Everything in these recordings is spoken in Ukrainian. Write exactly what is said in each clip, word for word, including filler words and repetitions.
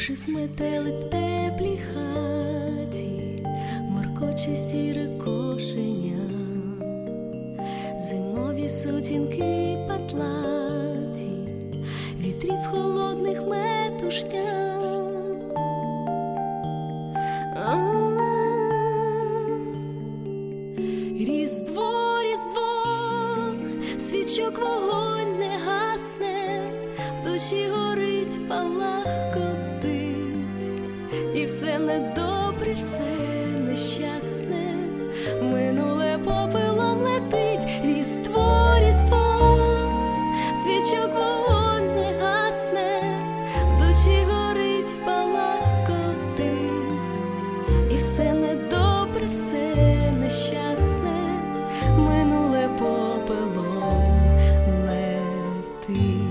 Жив метелик в теплій хаті, моркоче сіре кошеня, зимові сутінки патлаті, вітрів холодних метушня. Різдво, Різдво, свічок вогонь не гасне, в душі горить, палах котить, і все недобре, все нещасне, минуле попелом летить. Різдво, Різдво, свічок вогонь не гасне, в душі горить, палах котить, і все недобре, все нещасне, минуле попелом летить.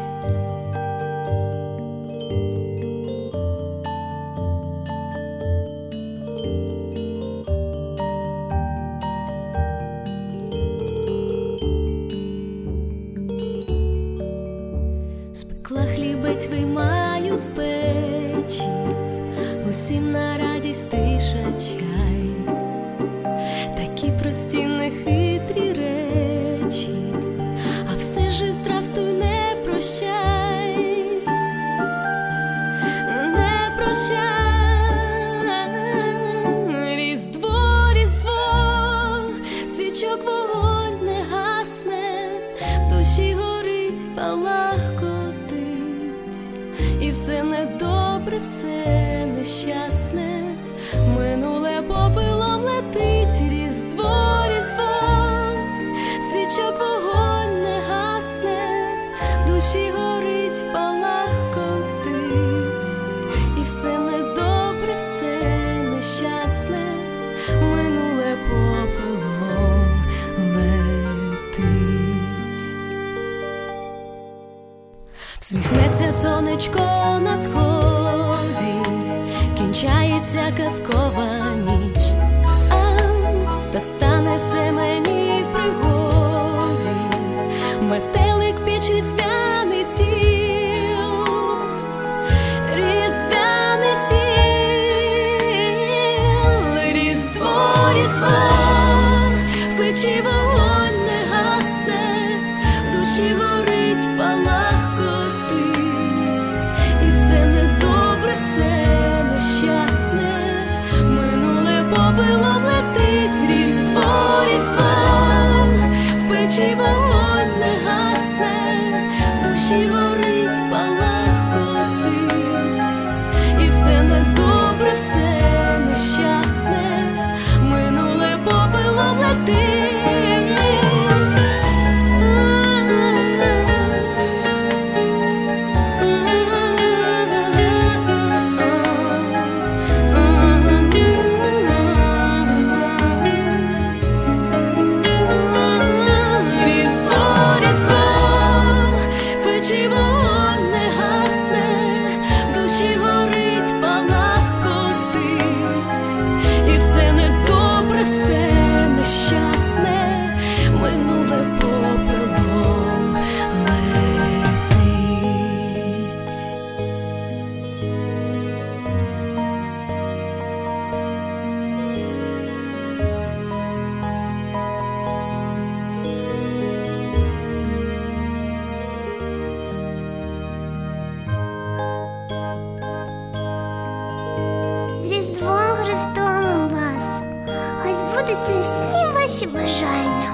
Спекла хлібець, виймаю з печі, усім на радість тиша чай. Такі прості нехитрі речі, а все ж здрастуй, не прощай, не прощай. Різдво, Різдво, свічок вогонь не гасне, в душі горить, палах котить, і все недобре, все нещасне, минуле попелом летить. Різдво, Різдво, свічок вогонь не гасне, в душі горить, палах котить, і все недобре, все нещасне, минуле попелом летить. Всміхнеться сонечко на сході, кінчається казкова ніч, а та стане все мені в пригоді, метелик, піч, різдвяний стіл, різдвяний стіл. Різдво, Різдво, в печі вогонь не гасне, в душі горить, палах котить, і все недобре, все нещасне, минуле попелом летить. Різдво, Різдво, в печі вогонь не гасне, в душі горить, палах котить, і все недобре, все нещасне, минуле попелом летить. Це всі ваші бажання.